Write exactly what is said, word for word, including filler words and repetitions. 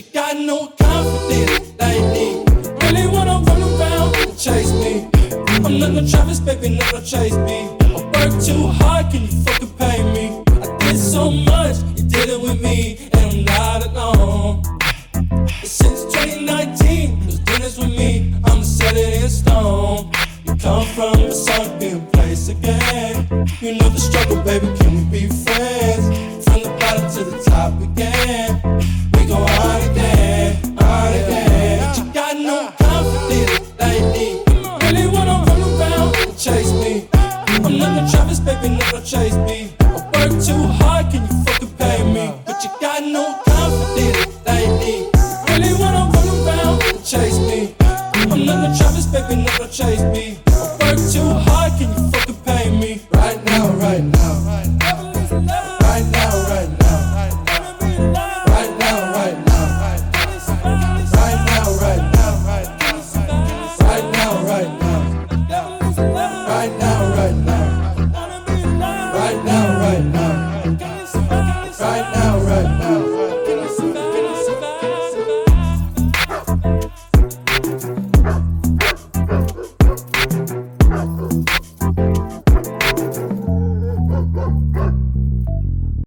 got no confidence lately. Really wanna run around and chase me. I'm not no Travis, baby, not no Chase B. I work too hard, can you fucking pay me? I did so much, you did it with me, and I'm not alone. Since twenty nineteen, was doing this with me, I'm set it in stone. You come from a sunken place again.